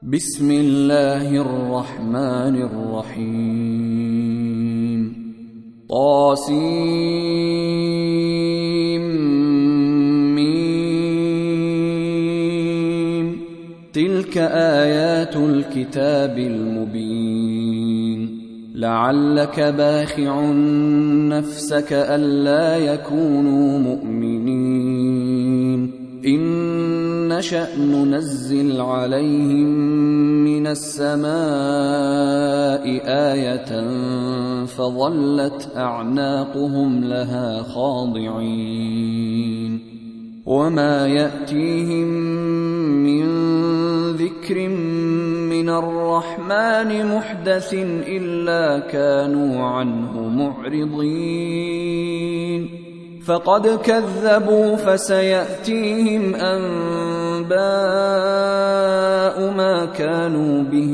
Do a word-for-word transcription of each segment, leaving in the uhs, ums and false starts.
بسم الله الرحمن الرحيم. طاسيم. تلك آيات الكتاب المبين. لعلك باخع نفسك ألا يكونوا مؤمنين إن نشأ ننزل عليهم من السماء آية فظلت أعناقهم لها خاضعين وما يأتيهم من ذكر من الرحمن محدث إلا كانوا عنه معرضين فقد كذبوا فسيأتيهم أنباء ما كانوا به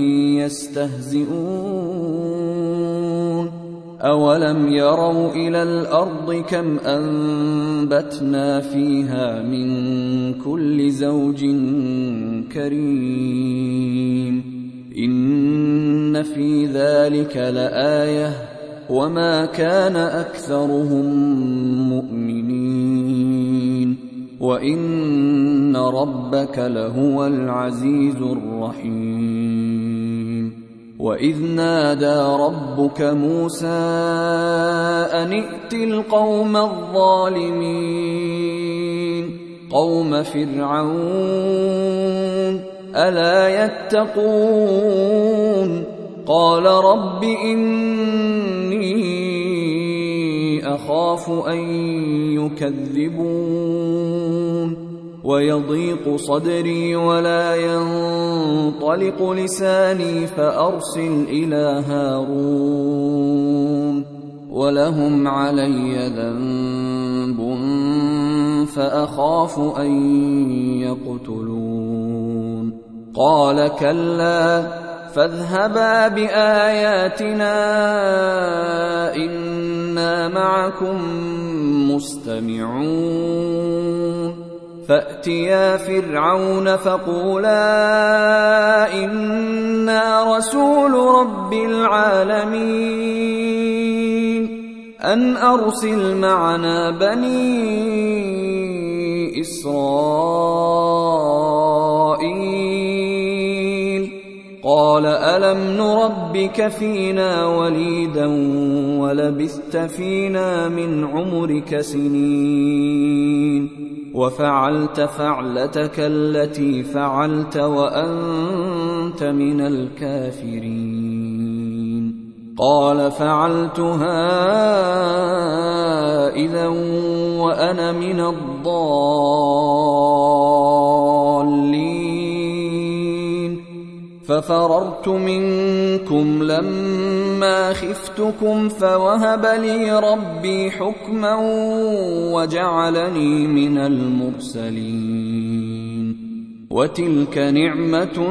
يستهزئون أولم يروا إلى الأرض كم أنبتنا فيها من كل زوج كريم إن في ذلك لآية وما كان أكثرهم مؤمنين وإن ربك لهو العزيز الرحيم. وإذ نادى ربك موسى أن ائت القوم الظالمين قوم فرعون ألا يتقون قال رب إني أخاف أن يكذبون ويضيق صدري ولا ينطلق لساني فأرسل إلى هارون ولهم علي ذنب فأخاف أن يقتلون قال كلا فاذهبا بآياتنا إنا معكم مستمعون فأتيا فرعون فقولا إنا رسول رب العالمين أن أرسل معنا بني إسرائيل قال ألم نربك فينا وليدا ولبثت فينا من عمرك سنين وفعلت فعلتك التي فعلت وأنت من الكافرين قال فعلتها إذا وأنا من الضالين ففررت منكم لما خفتكم فوهب لي ربي حكما وجعلني من المرسلين وتلك نعمة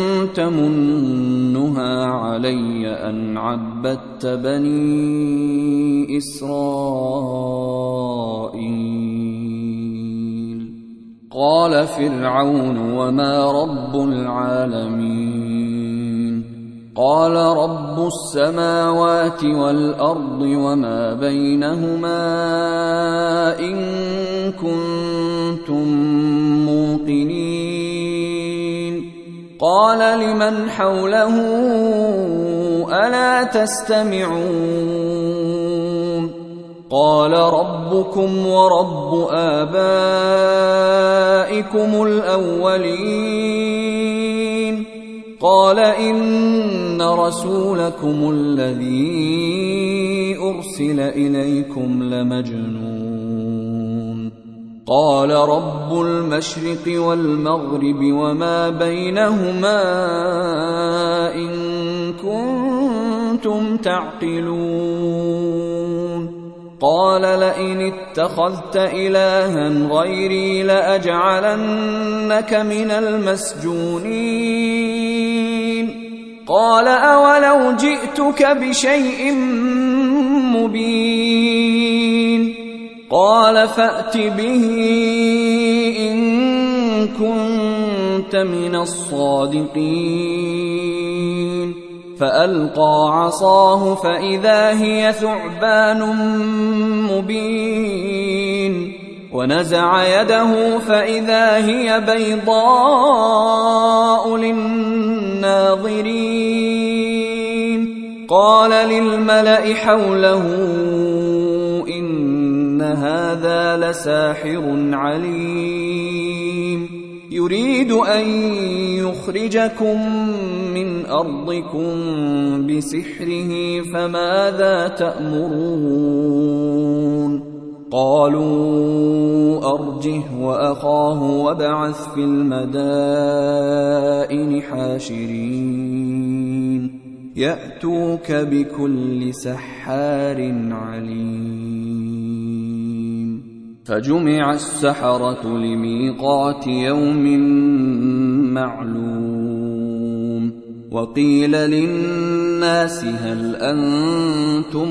تمنها علي أن عبدت بني إسرائيل قال فرعون وما رب العالمين قال رب السماوات والأرض وما بينهما إن كنتم موقنين قال لمن حوله ألا تستمعون قال ربكم ورب آبائكم الأولين قال إن رسولكم الذي أرسل إليكم لمجنون قال رب المشرق والمغرب وما بينهما إن كنتم تعقلون قال لئن اتخذت إلها غيري لأجعلنك من المسجونين قال أولو جئتك بشيء مبين قال فأت به إن كنت كنت من الصادقين فألقى عصاه فإذا هي ثعبان مبين ونزع يده فإذا هي بيضاء للناظرين قال للملأ حوله إن هذا لساحر عليم يريد أن يخرجكم من أرضكم بسحره فماذا تأمرون قالوا أرجه وأخاه وابعث في المدائن حاشرين يأتوك بكل سحار عليم فجمع السحرة لميقات يوم معلوم وقيل للناس هل أنتم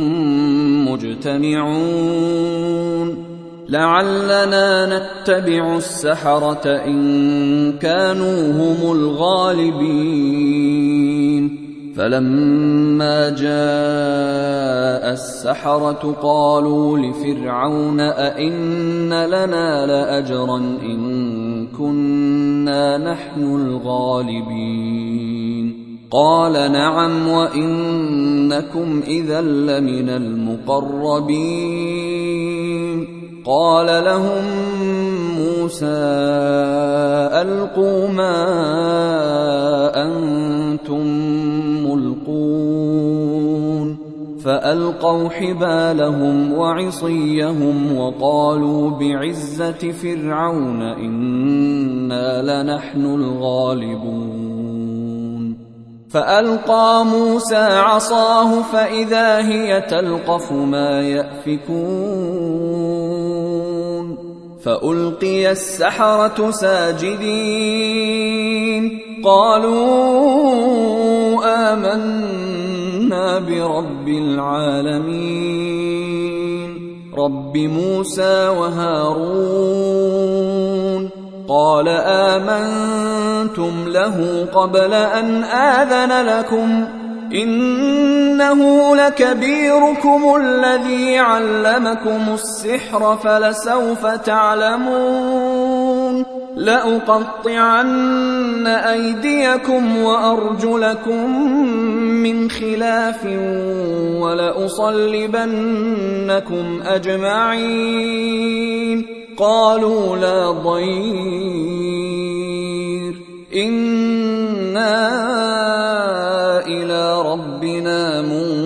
مجتمعون لعلنا نتبع السحرة إن كانوا هم الغالبين فلما جاء السحرة قالوا لفرعون أئن لنا لأجرا إن كنا نحن الغالبين قال نعم وإنكم إذا لمن المقربين قال لهم موسى ألقوا ما أنتم ملقون فألقوا حبالهم وعصيهم وقالوا بعزة فرعون إنا لنحن الغالبون فألقى موسى عصاه فإذا هي تلقف ما يأفكون فألقي السحرة ساجدين قالوا آمنا برب العالمين رب موسى وهارون قال آمنتم له قبل أن آذن لكم إنه لكبيركم الذي علمكم السحر فلسوف تعلمون لأقطعن أيديكم وأرجلكم من خلاف ولأصلبنكم أجمعين قالوا لا ضير إنا إلى ربنا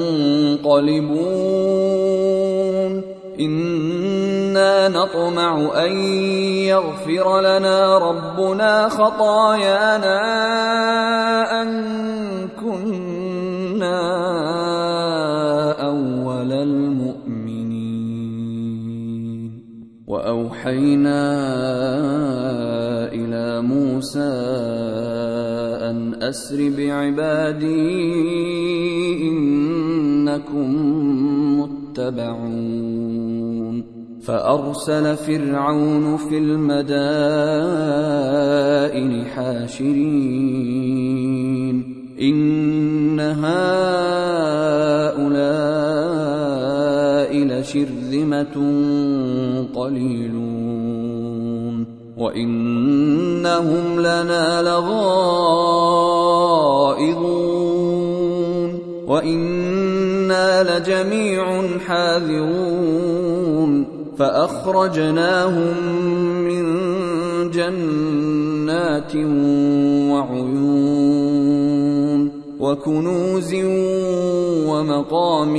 منقلبون إنا نطمع أن يغفر لنا ربنا خطايانا أن كنا أول المؤمنين وأوحينا إلى موسى أن أسر بعبادي إنكم متبعون فأرسل فرعون في المدائن حاشرين إن هؤلاء لشرذمة قليلون وإنهم لنا لغائظون وإنا لجميع حاذرون فأخرجناهم من جنات وعيون وكنوز ومقام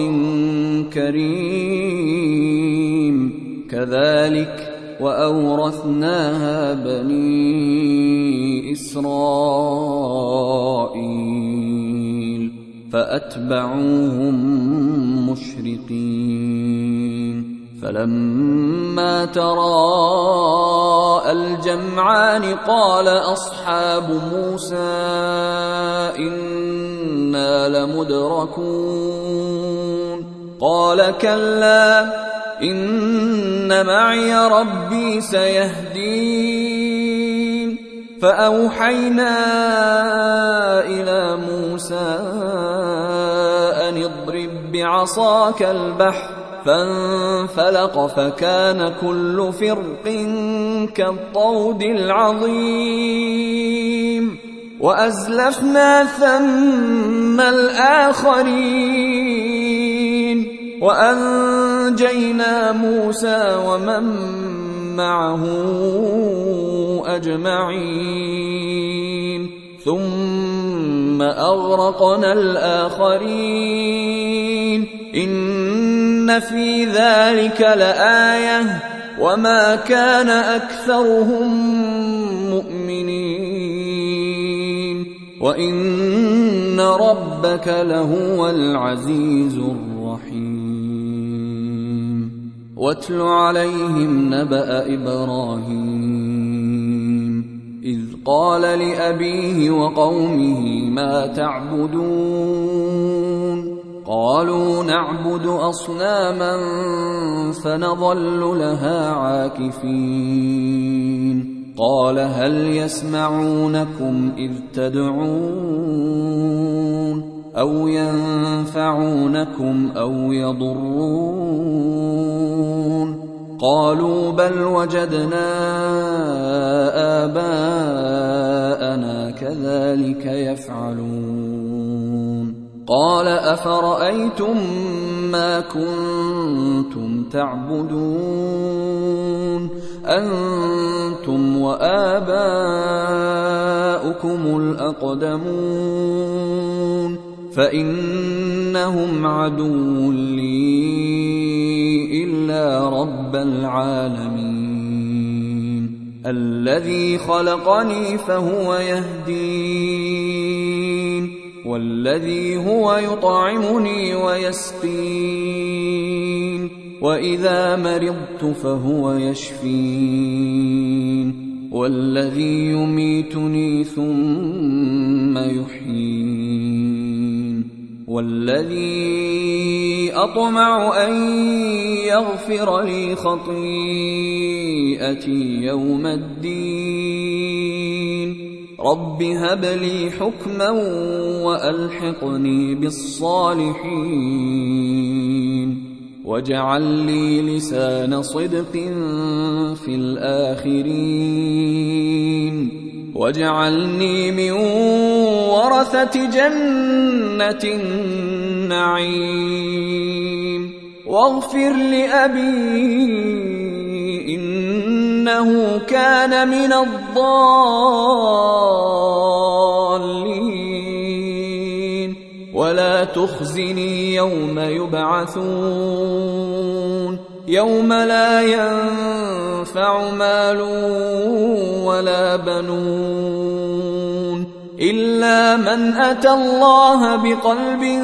كريم كذلك وأورثناها بني إسرائيل فأتبعوهم مشرقين فلما تراءى الجمعان قال أصحاب موسى إنا لمدركون قال كلا إن معي ربي سيهدين فأوحينا إلى موسى أن اضرب بعصاك البحر فانفلق فكان كل فرق كالطود العظيم وأزلفنا ثم الآخرين وأنجينا موسى ومن معه أجمعين ثم أغرقنا الآخرين إن في ذلك لآية وما كان أكثرهم مؤمنين وإن ربك لهو العزيز الرحيم واتل عليهم نبأ إبراهيم إذ قال لأبيه وقومه ما تعبدون قالوا نعبد أصناما فنظل لها عاكفين قال هل يسمعونكم إذ تدعون أو ينفعونكم أو يضرون قالوا بل وجدنا آباءنا كذلك يفعلون قال أفرأيتم ما كنتم تعبدون أنتم وآباؤكم الأقدمون فإنهم عدو لي إلا رب العالمين الذي خلقني فهو يهدين والذي هو يطعمني ويسقين وإذا مرضت فهو يشفين والذي يميتني ثم يحيين والذي أطمع أن يغفر لي خطيئتي يوم الدين رب هب لي حكما وألحقني بالصالحين واجعل لي لسان صدق في الآخرين واجعلني من ورثة جنة النعيم واغفر لأبي إنه كان من الضالين ولا تخزني يوم يبعثون يوم لا ينفع مال ولا بنون إلا من أتى الله بقلب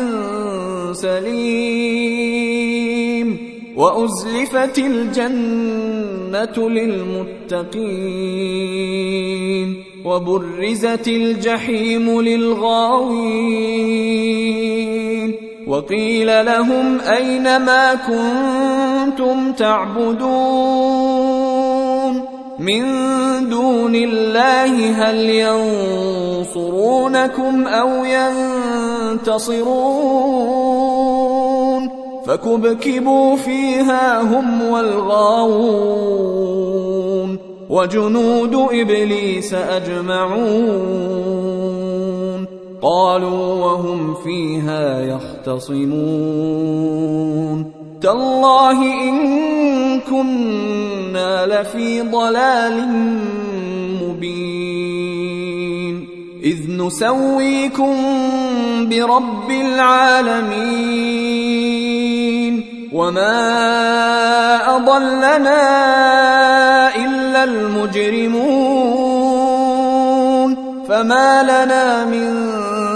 سليم وأزلفت الجنة للمتقين وبرزت الجحيم للغاوين وقيل لهم أين ما كنتم تعبدون من دون الله هل ينصرونكم أو ينتصرون فكبكبوا فيها هم والغاوون وجنود إبليس أجمعون قالوا وهم فيها يختصمون تالله إن كنا لفي ضلال مبين إذ نسويكم برب العالمين وما أضلنا إلا المجرمون فما لنا من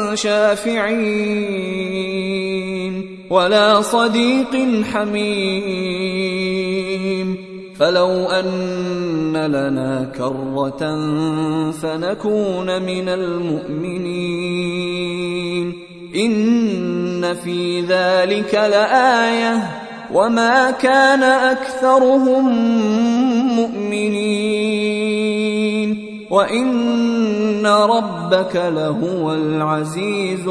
شافعين ولا صديق حميم فلو أن لنا كرة فنكون من المؤمنين إن في ذلك لآية وما كان أكثرهم مؤمنين وإن ربك لهو العزيز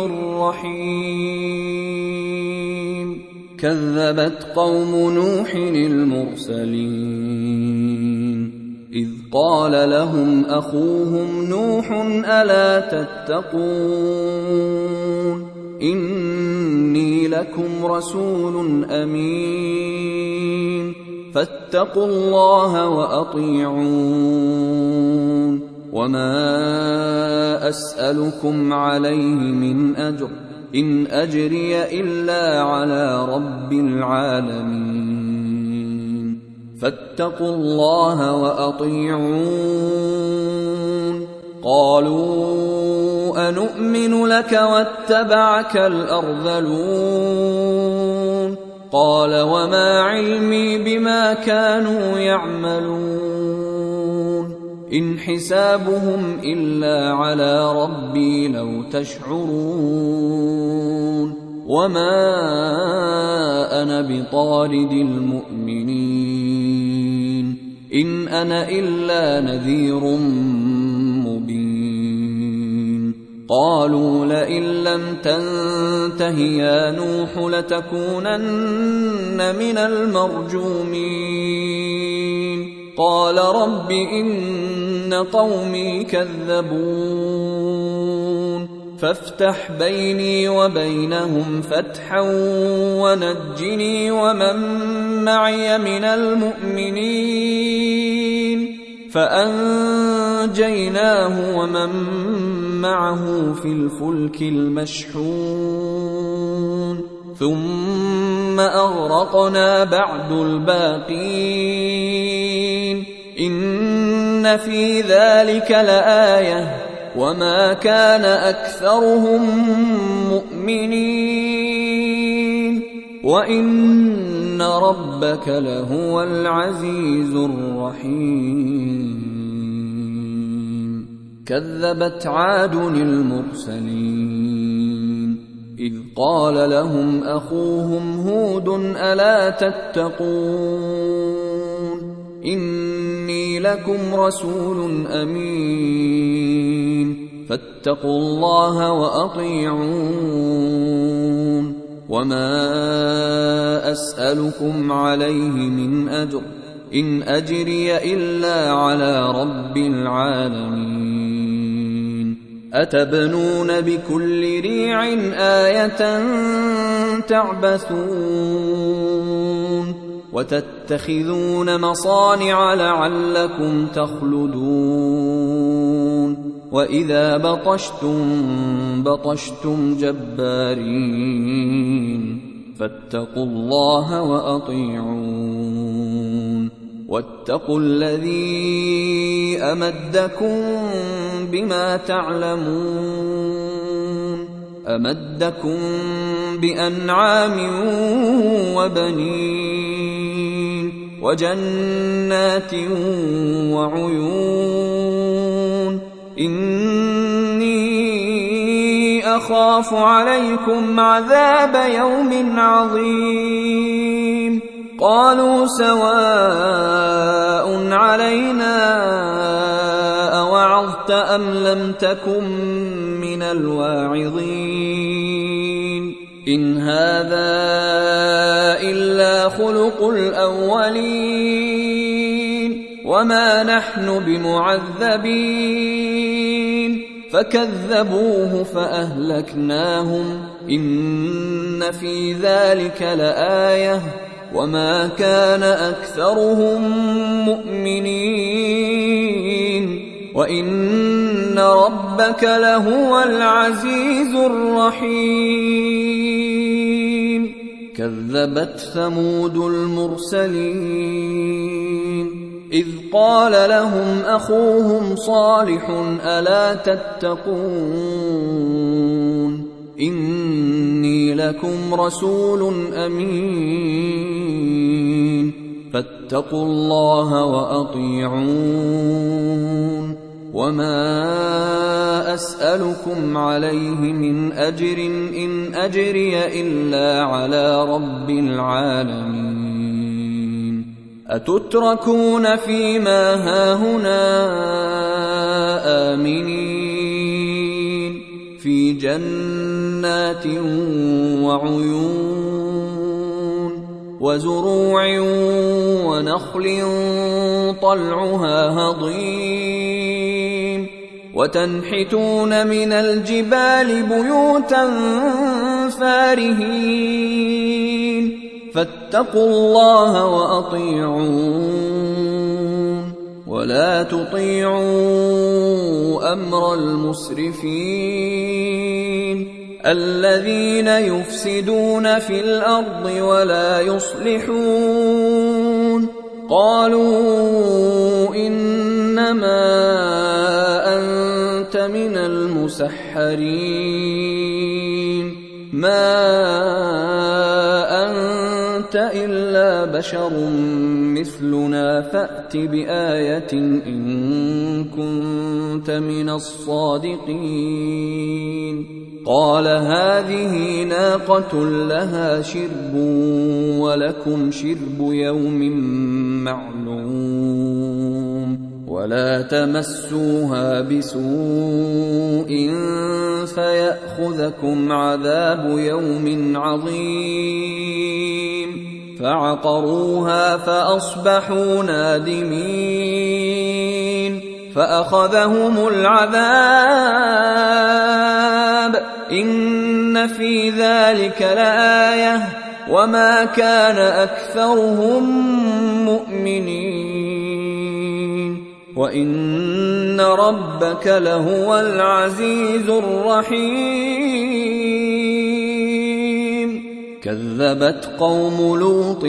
الرحيم كذبت قوم نوح المرسلين إذ قال لهم أخوهم نوح ألا تتقون إني لكم رسول أمين فاتقوا الله وأطيعون وما أسألكم عليه من أجر إن أجري إلا على رب العالمين فاتقوا الله وأطيعون قالوا أنؤمن لك واتبعك الأرذلون قال وما علمي بما كانوا يعملون إن حسابهم إلا على ربي لو تشعرون وما أنا بطارد المؤمنين إن أنا إلا نذير مبين قالوا لئن لم تنته يا نوح لتكونن من المرجومين قال رب إن قومي كذبون فافتح بيني وبينهم فتحا ونجني ومن معي من المؤمنين فأنجيناه ومن معه في الفلك المشحون ثم أغرقنا بعد الباقين إن في ذلك لآية وما كان أكثرهم مؤمنين وإن ربك لهو العزيز الرحيم كذبت عاد المرسلين إذ قال لهم أخوهم هود ألا تتقون إني لكم رسول أمين فاتقوا الله وأطيعون وما أسألكم عليه من أجر إن أجري إلا على رب العالمين أتبنون بكل ريع آية تعبثون وتتخذون مصانع لعلكم تخلدون وإذا بطشتم بطشتم جبارين فاتقوا الله وأطيعون واتقوا الذي أمدكم بما تعلمون أمدكم بأنعام وبنين وجنات وعيون إني أخاف عليكم عذاب يوم عظيم قالوا سواء علينا أوعظت أم لم تكن من الواعظين إن هذا إلا خلق الأولين وما نحن بمعذبين فكذبوه فأهلكناهم إن في ذلك لآية وما كان أكثرهم مؤمنين وإن ربك لهو العزيز الرحيم كذبت ثمود المرسلين إذ قال لهم أخوهم صالح ألا تتقون إني لكم رسول أمين فاتقوا الله وأطيعون وما أسألكم عليه من أجر إن أجري إلا على رب العالمين أتتركون فيما هاهنا آمنين في جنات وعيون وزروع ونخل طلعها هضيم وتنحتون من الجبال بيوتا فارهين فاتقوا الله وأطيعون ولا تطيعوا أمر المسرفين الذين يفسدون في الأرض ولا يصلحون قالوا إنما أنت من المسحرين ما أنت إلا بشر مثلنا فأت بآية إن كنت من الصادقين قال هذه ناقة لها شرب ولكم شرب يوم معلوم ولا تمسوها بسوء فيأخذكم عذاب يوم عظيم فعقروها فأصبحوا نادمين فأخذهم العذاب إن في ذلك لآية وما كان أكثرهم مؤمنين وإن ربك لهو العزيز الرحيم كذبت قوم لوط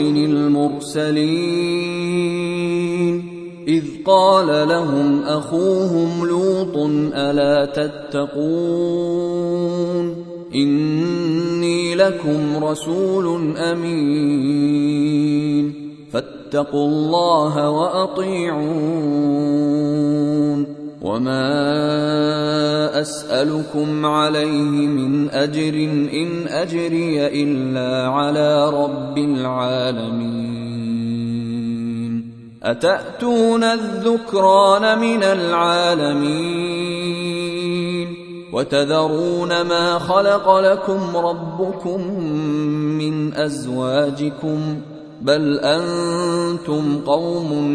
المرسلين إذ قال لهم أخوهم لوط ألا تتقون إني لكم رسول أمين فاتقوا الله وأطيعون وما أسألكم عليه من أجر إن أجري إلا على رب العالمين أتأتون الذكران من العالمين وتذرون ما خلق لكم ربكم من أزواجكم بل أنتم قوم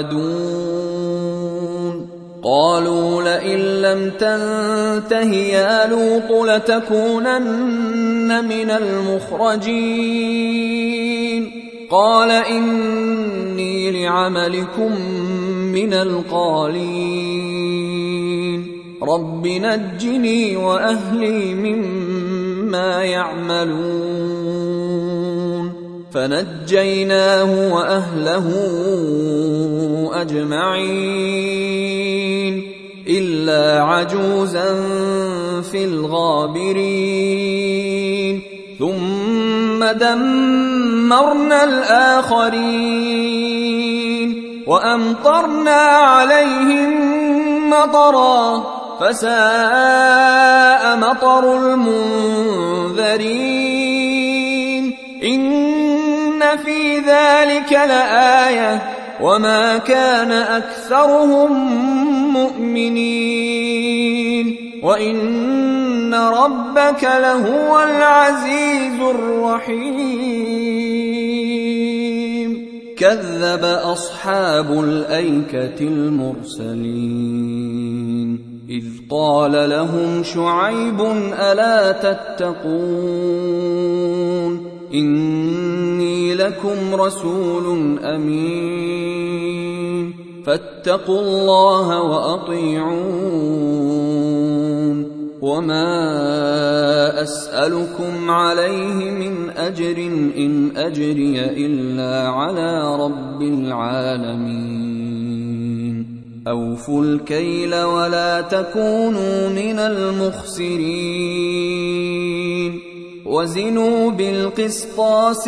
عادون قالوا لئن لم تنته يا لوط لتكونن من المخرجين قال إني لعملكم من القالين رب نجني وأهلي مما يعملون فنجيناه وأهله أجمعين إلا عجوزا في الغابرين ثم دمرنا الآخرين وأمطرنا عليهم مطرا فساء مطر المنذرين إن في ذلك لآية وما كان أكثرهم مؤمنين وإن ربك لهو العزيز الرحيم كذب أصحاب الأيكة المرسلين إذ قال لهم شعيب ألا تتقون إني لكم رسول أمين فاتقوا الله وأطيعون وما أسألكم عليه من أجر إن أجري إلا على رب العالمين أوفوا الكيل ولا تكونوا من المخسرين وزنوا بالقسطاس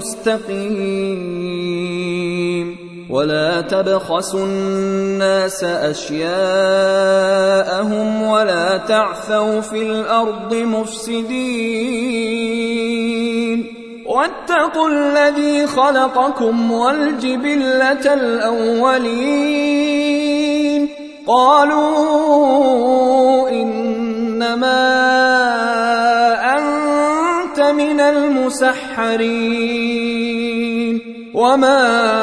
المستقيم ولا تبخسوا الناس أشياءهم ولا تعثوا في الأرض مفسدين واتقوا الذي خلقكم والجبلة الأولين قالوا إنما أنت من المسحرين وما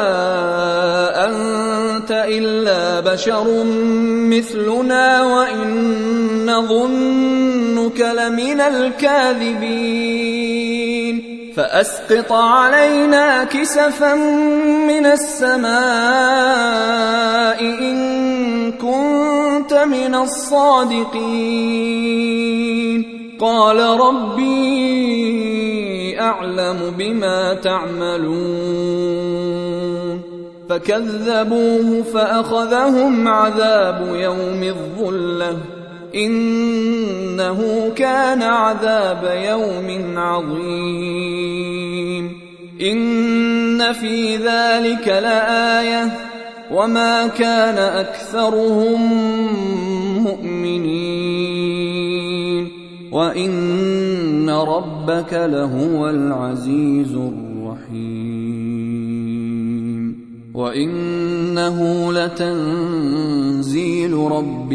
أنت إلا بشر مثلنا وإن نظنك لمن الكاذبين فأسقط علينا كسفا من السماء إن كنت من الصادقين قال ربي أعلم بما تعملون فكذبوه فأخذهم عذاب يوم الظلة إنه كان عذاب يوم عظيم إن في ذلك لآية وما كان أكثرهم مؤمنين وإن ربك لهو العزيز الرحيم وإنه لتنزيل رب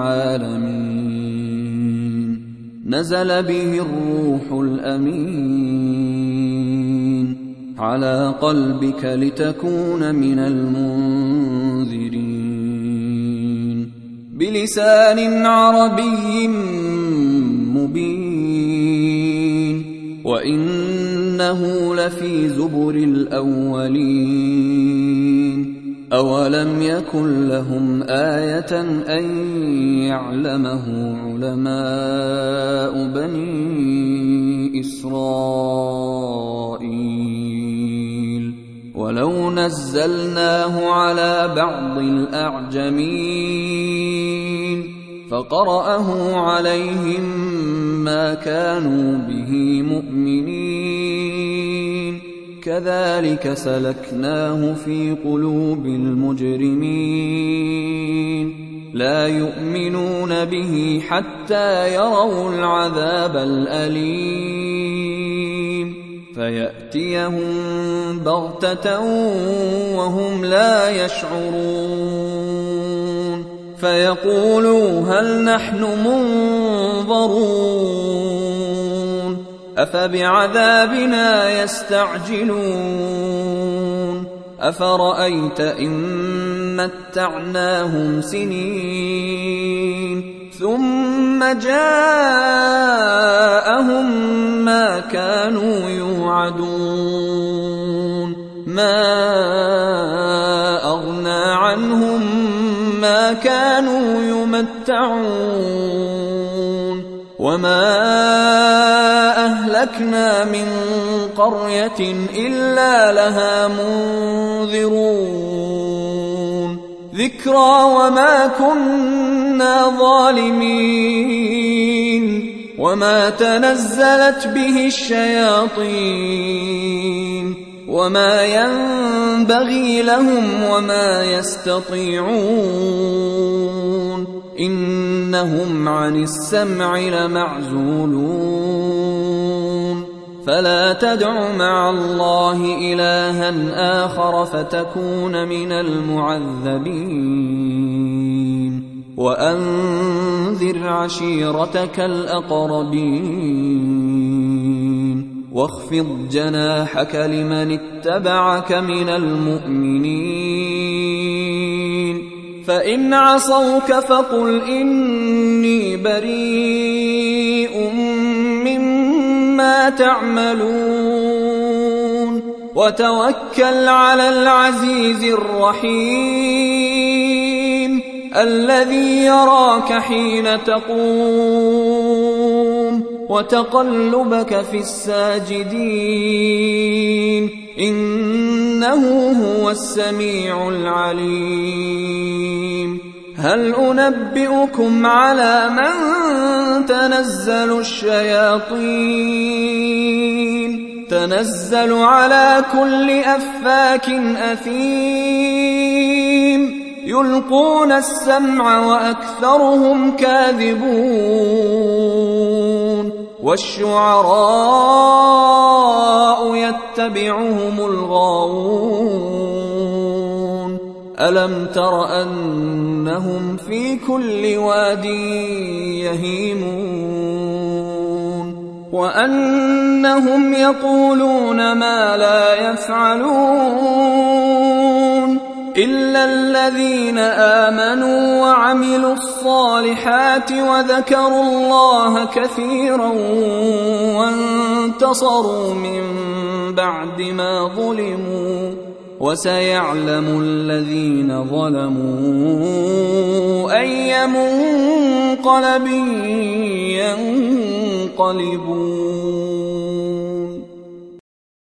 العالمين نزل به الروح الأمين على قلبك لتكون من المنذرين بلسان عربي مبين وإنه لفي زبر الأولين أولم يكن لهم آية أن يعلمه علماء بني إسرائيل ولو نزلناه على بعض الأعجمين فقرأه عليهم ما كانوا به مؤمنين كذلك سلكناه في قلوب المجرمين لا يؤمنون به حتى يروا العذاب الأليم فيأتيهم بغتة وهم لا يشعرون فيقولوا هل نحن منظرون أفبعذابنا يستعجلون أفرأيت إن متعناهم سنين ثم جاءهم ما كانوا يوعدون ما أغنى عنهم ما كانوا يمتعون وما أهلكنا من قرية إلا لها منذرون ذكرى وما كنا ظالمين وما تنزلت به الشياطين وما ينبغي لهم وما يستطيعون إنهم عن السمع لمعزولون فلا تدع مع الله إلها آخر فتكون من المعذبين وأنذر عشيرتك الأقربين واخفض جناحك لمن اتبعك من المؤمنين فإن عصوك فقل إني بريء مما تعملون وتوكل على العزيز الرحيم الذي يراك حين تقوم وتقلبك في الساجدين إنه هو السميع العليم هل أنبئكم على من تنزل الشياطين تنزل على كل أفاك أثيم يلقون السمع وأكثرهم كاذبون والشعراء يتبعهم الغاوون ألم تر أنهم في كل واد يهيمون وأنهم يقولون ما لا يفعلون إلا الذين آمنوا وعملوا الصالحات وذكروا الله كثيرا وانتصروا من بعد ما ظلموا وسيعلم الذين ظلموا أي منقلب ينقلبون.